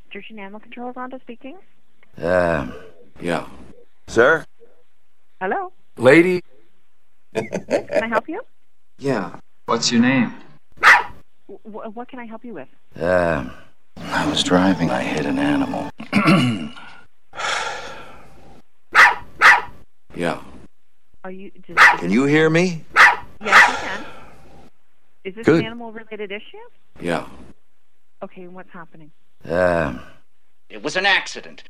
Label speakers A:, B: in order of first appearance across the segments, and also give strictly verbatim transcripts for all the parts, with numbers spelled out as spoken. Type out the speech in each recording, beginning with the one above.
A: Sturgeon Animal Control, Rhonda speaking.
B: Uh, yeah.
C: Sir?
A: Hello?
B: Lady?
A: Yes, can I help you?
C: Yeah.
D: What's your name?
A: W- what can I help you with?
B: Uh, I was driving. I hit an animal. Yeah.
A: Are you? Does,
C: Can you hear me?
A: Yes, I can. Is this
C: Good.
A: an animal-related issue?
B: Yeah.
A: Okay, and what's happening?
B: Uh, it was an accident.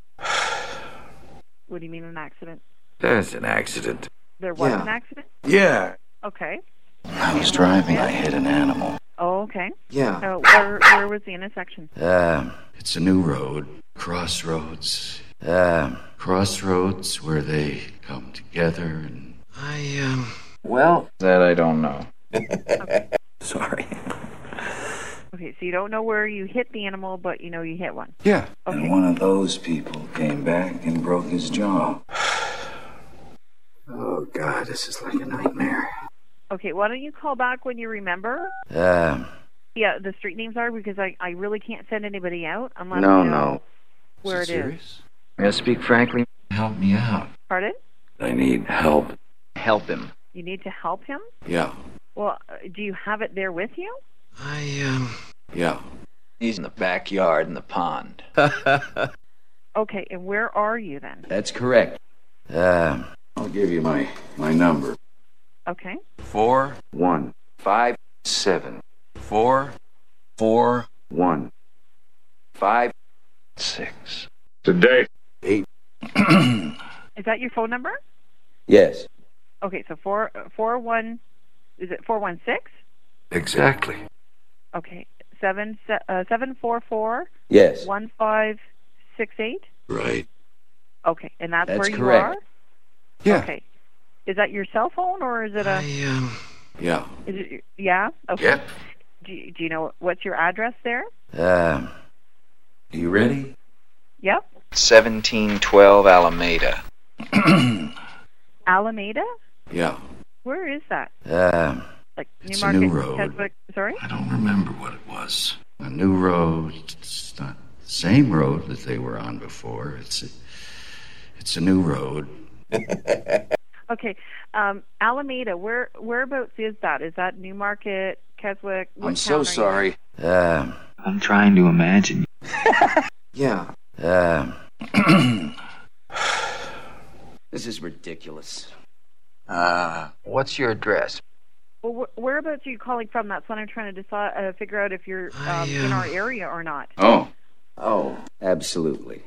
A: What do you mean an accident?
B: That's an accident.
A: There was
C: Yeah.
A: an accident?
B: Yeah.
A: Okay.
B: I was driving. I hit an animal.
A: Oh, okay.
C: Yeah.
A: Uh, where where was the intersection?
B: Uh, it's a new road. Crossroads. Uh, crossroads where they come together and...
C: I, um...
D: Well, that I don't know.
A: Okay.
B: Sorry.
A: Okay, so you don't know where you hit the animal, but you know you hit one.
B: Yeah.
A: Okay.
B: And one of those people came back and broke his jaw. Oh, God, this is like a nightmare.
A: Okay, why don't you call back when you remember?
B: Uh,
A: Yeah, the street names are, because I, I really can't send anybody out unless
B: no,
A: you know
B: no.
A: where
B: is
A: it
B: it
A: is.
B: serious?
D: May I speak frankly? Help me out.
A: Pardon?
B: I need help.
D: Help him.
A: You need to help him?
B: Yeah.
A: Well, uh, do you have it there with you?
C: I, um...
B: Yeah.
D: He's in the backyard in the pond.
A: Okay, and where are you then?
D: That's correct.
B: Uh, I'll give you my, my number.
A: Okay.
D: Four,
B: One,
D: five,
B: seven,
D: four, four,
B: one,
D: five,
B: six.
C: Today.
B: Eight.
A: Is that your phone number?
D: Yes.
A: Okay, so four four one, is it four one six?
B: Exactly.
A: Okay, seven se- uh, seven four four
D: Yes.
A: one five six eight.
B: Right.
A: Okay, and that's,
D: That's
A: where you
D: correct.
A: are.
B: Yeah.
A: Okay, is that your cell phone or is it a?
C: I, um...
B: Yeah.
A: Is it? Yeah. Okay.
B: Yep.
A: Do you, do you know what's your address there?
B: Uh, you ready?
A: Yep.
D: seventeen twelve Alameda.
A: Alameda.
B: Yeah.
A: Where is that?
B: Uh,
A: Like
B: It's a
A: Newmarket,
B: new road.
A: Keswick. Sorry.
B: I don't remember what it was. A new road. It's not the same road that they were on before. It's a, it's a new road.
A: Okay. Um, Alameda. Where whereabouts is that? Is that Newmarket, Keswick? What
C: I'm
A: town
C: so
A: are you
C: sorry.
B: Uh,
D: I'm trying to imagine.
C: Yeah.
B: uh,
C: This is ridiculous.
D: Uh, what's your address?
A: in? Well, wh- whereabouts are you calling from? That's what I'm trying to decide, uh, figure out if you're
C: I,
A: um, in
C: um,
A: our area or not.
B: oh.
C: Oh, absolutely.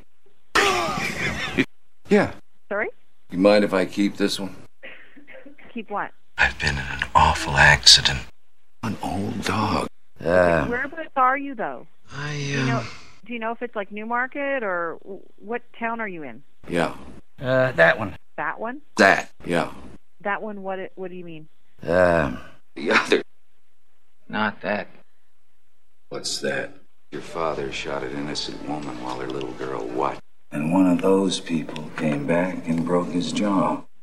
B: Yeah.
A: Sorry.
B: You mind if I keep this one?
A: Keep what?
B: I've been in an awful accident. An old dog. Uh,
A: Whereabouts are you though?
C: I,
A: Do you
C: um...
A: know? Do you know if it's like Newmarket or w- what town are you in?
B: yeah.
D: Uh, that one.
A: That one?
B: That. Yeah.
A: That one? What? It, what do you mean?
B: Uh,
C: The other...
D: Not that.
B: what's that?
E: Your father shot an innocent woman while her little girl watched.
B: And one of those people came back and broke his jaw.